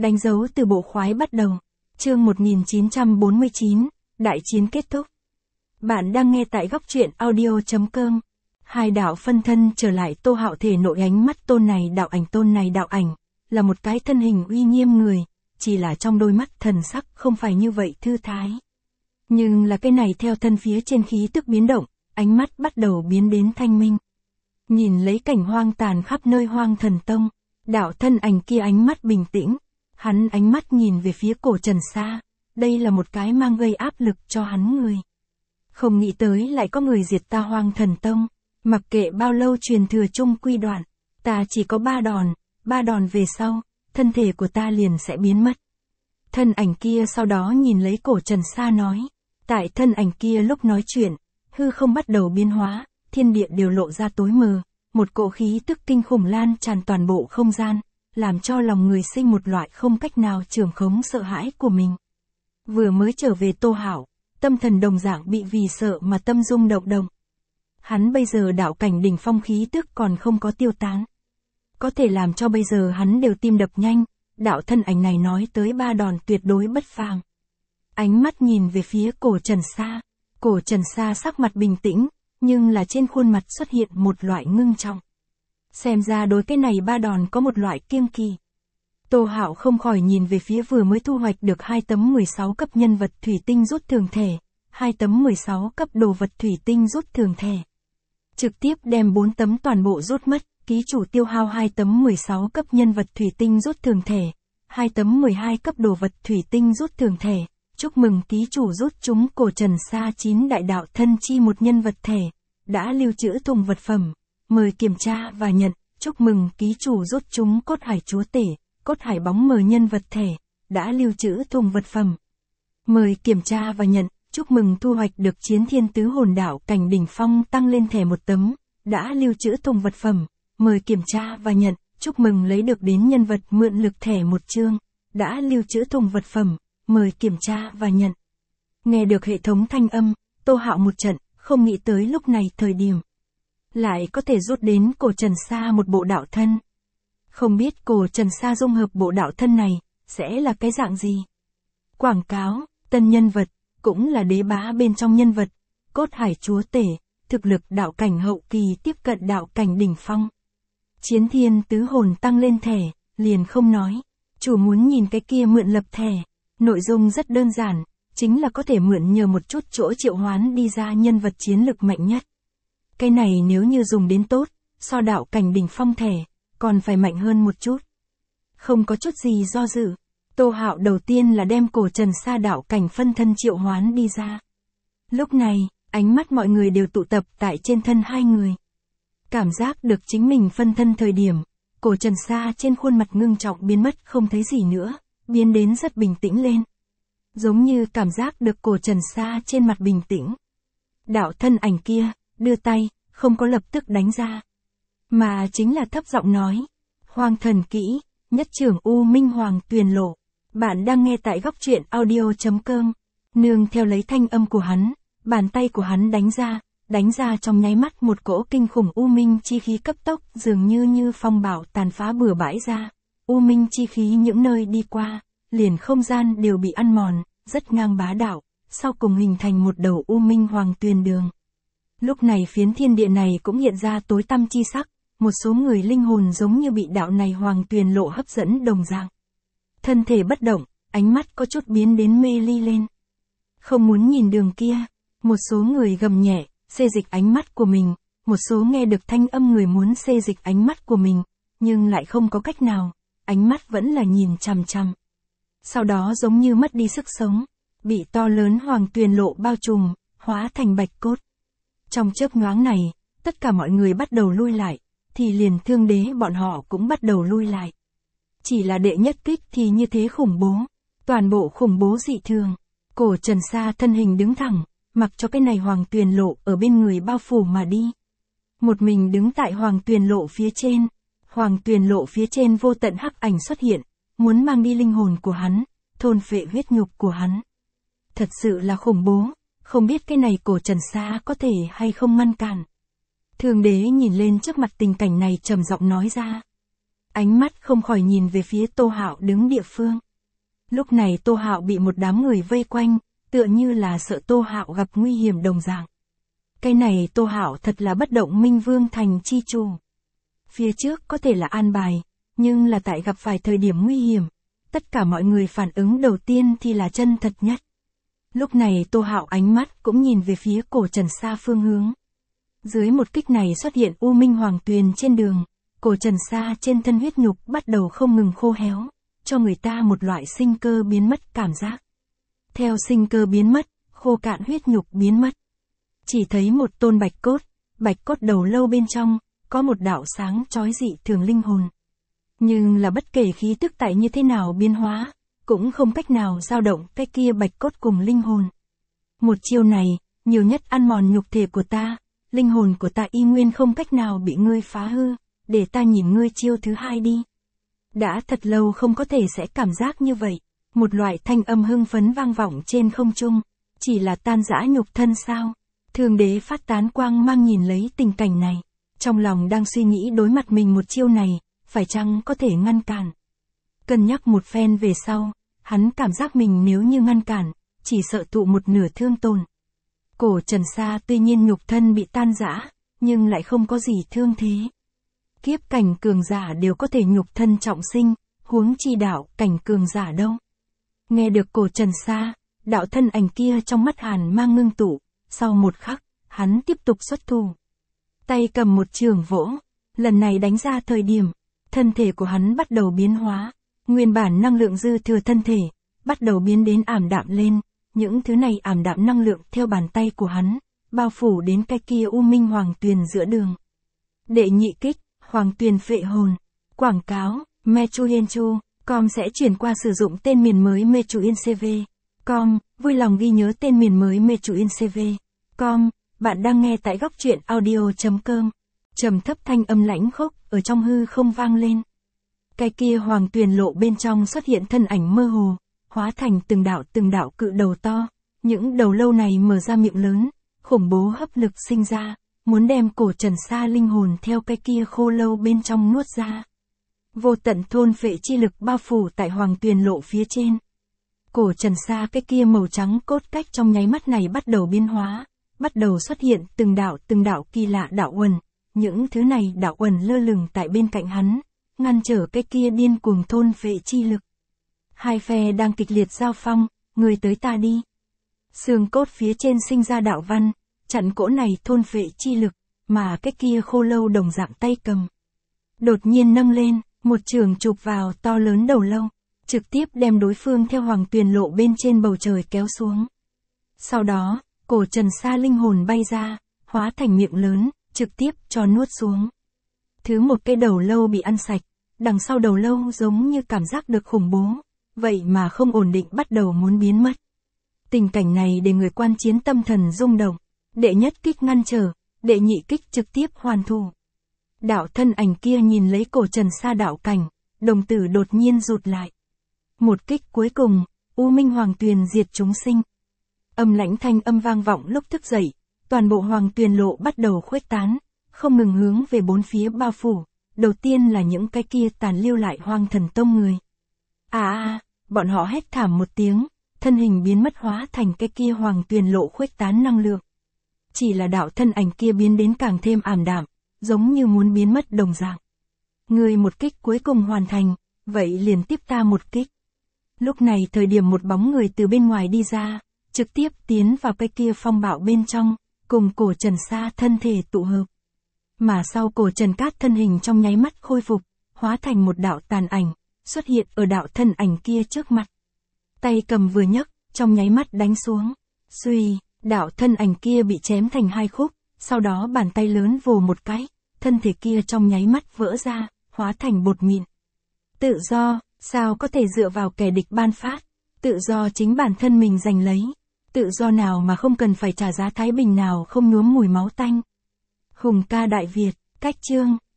Đánh dấu từ bộ khoái bắt đầu. Chương 1949, đại chiến kết thúc. Bạn đang nghe tại góc truyện audio.com. Hai đạo phân thân trở lại Tô Hạo thể nội, ánh mắt tôn này đạo ảnh, là một cái thân hình uy nghiêm người, chỉ là trong đôi mắt thần sắc không phải như vậy thư thái. Nhưng là cái này theo thân phía trên khí tức biến động, ánh mắt bắt đầu biến đến thanh minh. Nhìn lấy cảnh hoang tàn khắp nơi Hoang Thần Tông, đạo thân ảnh kia ánh mắt bình tĩnh, hắn ánh mắt nhìn về phía Cổ Trần Sa, đây là một cái mang gây áp lực cho hắn người. Không nghĩ tới lại có người diệt ta Hoang Thần Tông, mặc kệ bao lâu truyền thừa chung quy đoạn, ta chỉ có 3 đòn về sau, thân thể của ta liền sẽ biến mất. Thân ảnh kia sau đó nhìn lấy Cổ Trần Sa nói, tại thân ảnh kia lúc nói chuyện, hư không bắt đầu biến hóa, thiên địa đều lộ ra tối mờ, một cỗ khí tức kinh khủng lan tràn toàn bộ không gian, làm cho lòng người sinh một loại không cách nào trưởng khống sợ hãi của mình. Vừa mới trở về Tô Hạo, tâm thần đồng dạng bị vì sợ mà tâm rung động. Hắn bây giờ đạo cảnh đỉnh phong khí tức còn không có tiêu tán. Có thể làm cho bây giờ hắn đều tim đập nhanh, đạo thân ảnh này nói tới 3 đòn tuyệt đối bất phàm. Ánh mắt nhìn về phía Cổ Trần Sa, Cổ Trần Sa sắc mặt bình tĩnh, nhưng là trên khuôn mặt xuất hiện một loại ngưng trọng. Xem ra đối cái này 3 đòn có một loại kiêng kỵ. Tô Hạo không khỏi nhìn về phía vừa mới thu hoạch được 2 tấm 16 cấp nhân vật thủy tinh rút thường thể, 2 tấm 16 cấp đồ vật thủy tinh rút thường thể. Trực tiếp đem 4 tấm toàn bộ rút mất, ký chủ tiêu hao 2 tấm 16 cấp nhân vật thủy tinh rút thường thể, 2 tấm 12 cấp đồ vật thủy tinh rút thường thể. Chúc mừng ký chủ rút chúng Cổ Trần Sa 9 đại đạo thân chi một nhân vật thể, đã lưu trữ thùng vật phẩm, mời kiểm tra và nhận. Chúc mừng ký chủ rút chúng Cốt Hải Chúa Tể, Cốt Hải bóng mờ nhân vật thể, đã lưu trữ thùng vật phẩm, mời kiểm tra và nhận. Chúc mừng thu hoạch được Chiến Thiên Tứ Hồn đạo cảnh đỉnh phong tăng lên thẻ 1 tấm, đã lưu trữ thùng vật phẩm, mời kiểm tra và nhận. Chúc mừng lấy được đến nhân vật mượn lực thẻ 1 chương, đã lưu trữ thùng vật phẩm, mời kiểm tra và nhận. Nghe được hệ thống thanh âm, Tô Hạo một trận, không nghĩ tới lúc này thời điểm lại có thể rút đến Cổ Trần Sa một bộ đạo thân. Không biết Cổ Trần Sa dung hợp bộ đạo thân này sẽ là cái dạng gì? Quảng cáo, tân nhân vật, cũng là đế bá bên trong nhân vật, Cốt Hải Chúa Tể, thực lực đạo cảnh hậu kỳ tiếp cận đạo cảnh đỉnh phong. Chiến Thiên Tứ Hồn tăng lên thẻ, liền không nói, chủ muốn nhìn cái kia mượn lập thẻ. Nội dung rất đơn giản, chính là có thể mượn nhờ một chút chỗ triệu hoán đi ra nhân vật chiến lực mạnh nhất. Cái này nếu như dùng đến tốt, so đạo cảnh đỉnh phong thẻ, còn phải mạnh hơn một chút. Không có chút gì do dự, Tô Hạo đầu tiên là đem Cổ Trần Sa đạo cảnh phân thân triệu hoán đi ra. Lúc này, ánh mắt mọi người đều tụ tập tại trên thân hai người. Cảm giác được chính mình phân thân thời điểm, Cổ Trần Sa trên khuôn mặt ngưng trọng biến mất không thấy gì nữa, biến đến rất bình tĩnh lên. Giống như cảm giác được Cổ Trần Sa trên mặt bình tĩnh. Đạo thân ảnh kia, đưa tay, không có lập tức đánh ra, mà chính là thấp giọng nói, Hoang Thần Kỹ, nhất trưởng U Minh Hoàng Tuyền Lộ. Bạn đang nghe tại góc truyện audio.com. Nương theo lấy thanh âm của hắn, bàn tay của hắn đánh ra trong nháy mắt một cỗ kinh khủng U Minh chi khí cấp tốc dường như phong bạo tàn phá bừa bãi ra. U Minh chi khí những nơi đi qua, liền không gian đều bị ăn mòn, rất ngang bá đạo, sau cùng hình thành một đầu U Minh Hoàng Tuyền đường. Lúc này phiến thiên địa này cũng hiện ra tối tăm chi sắc, một số người linh hồn giống như bị đạo này Hoàng Tuyền lộ hấp dẫn đồng dạng. Thân thể bất động, ánh mắt có chút biến đến mê ly lên. Không muốn nhìn đường kia, một số người gầm nhẹ, xê dịch ánh mắt của mình, một số nghe được thanh âm người muốn xê dịch ánh mắt của mình, nhưng lại không có cách nào, ánh mắt vẫn là nhìn chằm chằm. Sau đó giống như mất đi sức sống, bị to lớn Hoàng Tuyền lộ bao trùm, hóa thành bạch cốt. Trong chớp nhoáng này, tất cả mọi người bắt đầu lui lại, thì liền Thương Đế bọn họ cũng bắt đầu lui lại. Chỉ là đệ nhất kích thì như thế khủng bố, toàn bộ khủng bố dị thường. Cổ Trần Sa thân hình đứng thẳng, mặc cho cái này Hoàng Tuyền lộ ở bên người bao phủ mà đi. Một mình đứng tại Hoàng Tuyền lộ phía trên, Hoàng Tuyền lộ phía trên vô tận hắc ảnh xuất hiện, muốn mang đi linh hồn của hắn, thôn phệ huyết nhục của hắn. Thật sự là khủng bố, không biết cái này Cổ Trần Sa có thể hay không ngăn cản. Thương Đế nhìn lên trước mặt tình cảnh này trầm giọng nói ra. ánh mắt không khỏi nhìn về phía Tô Hạo đứng địa phương. Lúc này Tô Hạo bị một đám người vây quanh, tựa như là sợ Tô Hạo gặp nguy hiểm đồng dạng. Cái này Tô Hạo thật là bất động minh vương thành chi chủ. Phía trước có thể là an bài, nhưng là tại gặp phải thời điểm nguy hiểm, tất cả mọi người phản ứng đầu tiên thì là chân thật nhất. Lúc này Tô Hạo ánh mắt cũng nhìn về phía cổ Trần Sa phương hướng. Dưới một kích này xuất hiện U Minh Hoàng Tuyền trên đường, cổ Trần Sa trên thân huyết nhục bắt đầu không ngừng khô héo, cho người ta một loại sinh cơ biến mất cảm giác. Theo sinh cơ biến mất, khô cạn huyết nhục biến mất. Chỉ thấy một tôn bạch cốt đầu lâu bên trong, có một đạo sáng chói dị thường linh hồn. Nhưng là bất kể khí tức tại như thế nào biến hóa, cũng không cách nào dao động cái kia bạch cốt cùng linh hồn. Một chiêu này, nhiều nhất ăn mòn nhục thể của ta, linh hồn của ta y nguyên không cách nào bị ngươi phá hư, để ta nhìn ngươi chiêu thứ hai đi. Đã thật lâu không có thể sẽ cảm giác như vậy, một loại thanh âm hưng phấn vang vọng trên không trung, chỉ là tan rã nhục thân sao? Thương Đế phát tán quang mang nhìn lấy tình cảnh này, trong lòng đang suy nghĩ đối mặt mình một chiêu này, phải chăng có thể ngăn cản. Cân nhắc một phen về sau, hắn cảm giác mình nếu như ngăn cản, chỉ sợ tụ một nửa thương tổn. Cổ Trần Sa tuy nhiên nhục thân bị tan rã, nhưng lại không có gì thương thế. Kiếp cảnh cường giả đều có thể nhục thân trọng sinh, huống chi đạo cảnh cường giả đâu. Nghe được cổ Trần Sa, đạo thân ảnh kia trong mắt hàn mang ngưng tụ, sau một khắc, hắn tiếp tục xuất thủ. Tay cầm một trường vỗ, lần này đánh ra thời điểm, thân thể của hắn bắt đầu biến hóa, nguyên bản năng lượng dư thừa thân thể, bắt đầu biến đến ảm đạm lên, những thứ này ảm đạm năng lượng theo bàn tay của hắn, bao phủ đến cái kia U Minh Hoàng Tuyền giữa đường. Đệ nhị kích, Hoàng Tuyền phệ hồn, quảng cáo, Mechuyenchu.com sẽ chuyển qua sử dụng tên miền mới Mechuyencv.com, vui lòng ghi nhớ tên miền mới Mechuyencv.com, bạn đang nghe tại góc truyện audio.com. Trầm thấp thanh âm lãnh khốc ở trong hư không vang lên. Cái kia Hoàng Tuyền lộ bên trong xuất hiện thân ảnh mơ hồ, hóa thành từng đạo cự đầu to, những đầu lâu này mở ra miệng lớn, khủng bố hấp lực sinh ra, muốn đem cổ Trần Sa linh hồn theo cái kia khô lâu bên trong nuốt ra. Vô tận thôn phệ chi lực bao phủ tại Hoàng Tuyền lộ phía trên. Cổ Trần Sa cái kia màu trắng cốt cách trong nháy mắt này bắt đầu biến hóa, bắt đầu xuất hiện từng đạo kỳ lạ đạo uẩn, những thứ này đạo uẩn lơ lửng tại bên cạnh hắn, ngăn trở cái kia điên cuồng thôn phệ chi lực. Hai phe đang kịch liệt giao phong, người tới ta đi. Xương cốt phía trên sinh ra đạo văn, chặn cỗ này thôn phệ chi lực, mà cái kia khô lâu đồng dạng tay cầm. Đột nhiên nâng lên, một trường chụp vào to lớn đầu lâu, trực tiếp đem đối phương theo Hoàng Tuyền lộ bên trên bầu trời kéo xuống. Sau đó, cổ Trần Sa linh hồn bay ra, hóa thành miệng lớn, trực tiếp cho nuốt xuống. Thứ một cái đầu lâu bị ăn sạch, đằng sau đầu lâu giống như cảm giác được khủng bố, vậy mà không ổn định bắt đầu muốn biến mất. Tình cảnh này để người quan chiến tâm thần rung động, đệ nhất kích ngăn trở, đệ nhị kích trực tiếp hoàn thủ. Đạo thân ảnh kia nhìn lấy cổ Trần Sa đạo cảnh, đồng tử đột nhiên rụt lại. Một kích cuối cùng, U Minh Hoàng Tuyền diệt chúng sinh. Âm lãnh thanh âm vang vọng lúc thức dậy, toàn bộ Hoàng Tuyền lộ bắt đầu khuếch tán, không ngừng hướng về bốn phía bao phủ. Đầu tiên là những cái kia tàn lưu lại Hoang Thần Tông người. Bọn họ hét thảm một tiếng, thân hình biến mất hóa thành cái kia Hoàng Tuyền lộ khuếch tán năng lượng. Chỉ là đạo thân ảnh kia biến đến càng thêm ảm đạm, giống như muốn biến mất đồng dạng. Người một kích cuối cùng hoàn thành, vậy liền tiếp ta một kích. Lúc này thời điểm một bóng người từ bên ngoài đi ra, trực tiếp tiến vào cái kia phong bạo bên trong, cùng cổ Trần Sa thân thể tụ hợp. Mà sau cổ Trần Cát thân hình trong nháy mắt khôi phục, hóa thành một đạo tàn ảnh, xuất hiện ở đạo thân ảnh kia trước mặt. Tay cầm vừa nhấc, trong nháy mắt đánh xuống. Suy, đạo thân ảnh kia bị chém thành hai khúc, sau đó bàn tay lớn vồ một cái, thân thể kia trong nháy mắt vỡ ra, hóa thành bột mịn. Tự do, sao có thể dựa vào kẻ địch ban phát, tự do chính bản thân mình giành lấy, tự do nào mà không cần phải trả giá thái bình nào không nhuốm mùi máu tanh. Hùng ca Đại Việt, cách chương.